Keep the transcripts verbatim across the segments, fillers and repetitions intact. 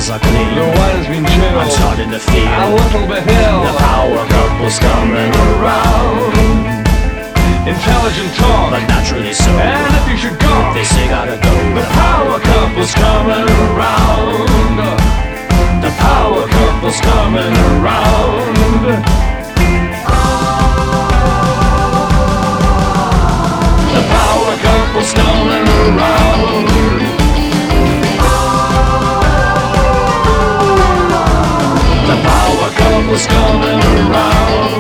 glasses are clean. The wine's been chilled. I'm starting to feel a little bit ill. the power couple's coming around. Intelligent talk, but naturally so. and if you should go, they say gotta go. the power couple's coming around. The power couple's coming around. The power couple's coming around. The power couple's coming around.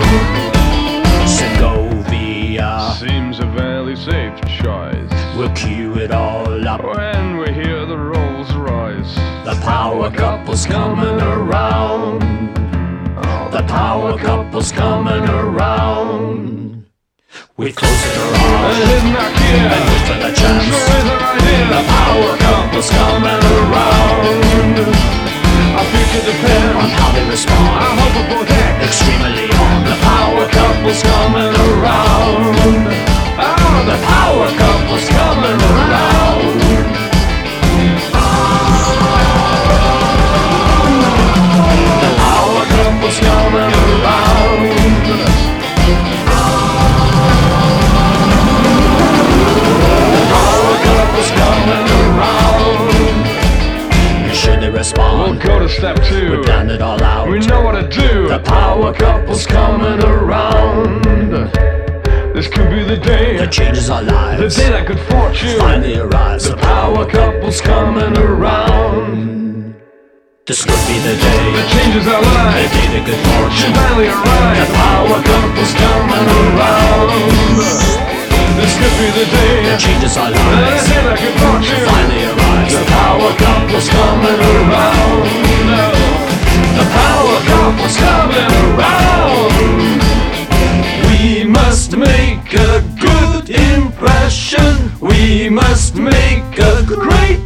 Segovia seems a fairly safe choice. We'll cue it all up when we hear the Rolls Royce. The power couple's coming around. The power couple's coming around. We close it around and hit knock here and look for the chance. Sure is an idea. The power couple's coming around. Our future depends on how they respond. I hope it both act extremely on. The power couple's coming around. Oh, the power couple's coming around. The power couple's coming around. The power couple's coming around. Should they respond? We'll go to step two. We planned it all out. We know what to do. The power couple's coming around. This could be the day that changes our lives. The day that good fortune finally arrives. The power couple's coming around. This could be the day that changes our lives. The day that good fortune finally arrives. The power couple's coming around. This could be the day that changes our lives. The day that good fortune finally arrives. The power couple's coming around. The power couple's coming around. We must make a good impression. We must make a great